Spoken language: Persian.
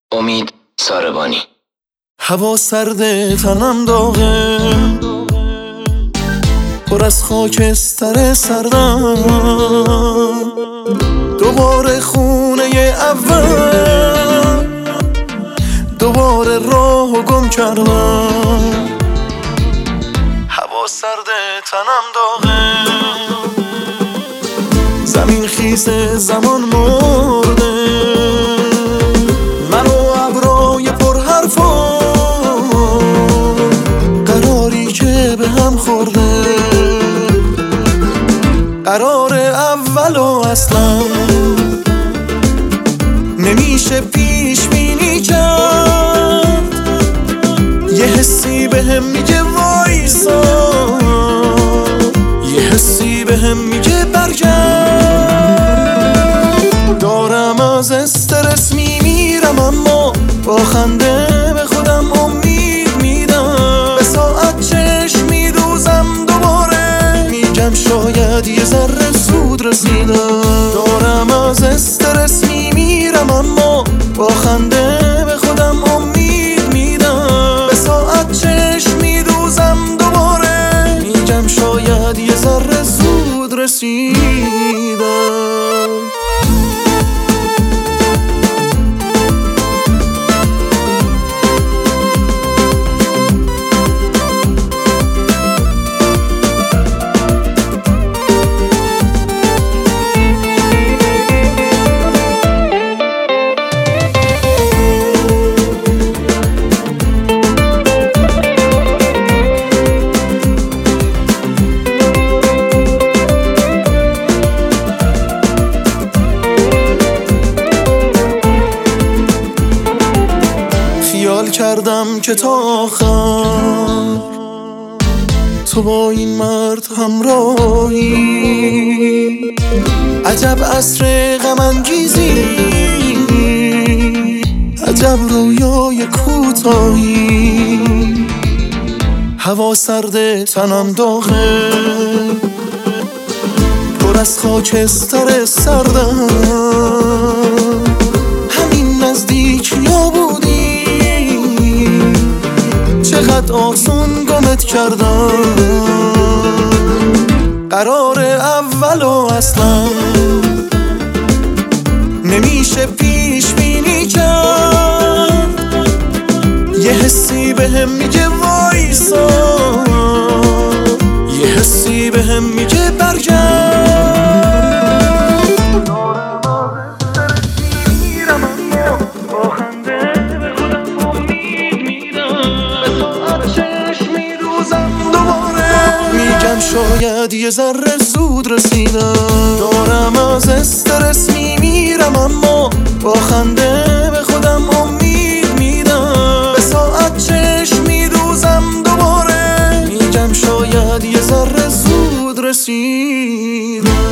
امید ساربانی. هوا سرده، تنم داغه، پر از خاکستر سردم، دوباره خونه اول، دوباره راهو گم کردم. هوا سرده، تنم داغه، زمین خیزه، زمان مرده، من و ابرای پر حرفا، قراری که به هم خورده، قرار اول و اصلا نمیشه پیش بینی کرد. یه حسی به هم میگه وایسا، یه حسی به هم میگه برگرد. دارم از استرس میمیرم، اما با خنده به خودم امید میدم. به ساعت چشم میدوزم، دوباره میگم شاید یه ذره زود رسیدم. دارم از استرس میمیرم، اما با خنده به خودم امید میدم. به ساعت چشم میدوزم، دوباره میگم شاید یه ذره زود رسیدم. خیال کردم که تا آخر تو با این مرد همراهی. عجب عصر غم انگیزی، عجب رویای کوتاهی. هوا سرده، تنم داغه، پر از خاکستر سردم. همین نزدیکیا بودی، چقدر آسون گمت کردم. قرار اول و اصلا نمیشه پیش بینی کرد. یه حسی به هم میگه وایسا، یه حسی به هم میگه برگرد. شاید یه ذره زود رسیدم. دارم از استرس میمیرم، اما با خنده به خودم امید میدم. به ساعت چشم میدوزم، دوباره میگم شاید یه ذره زود رسیدم.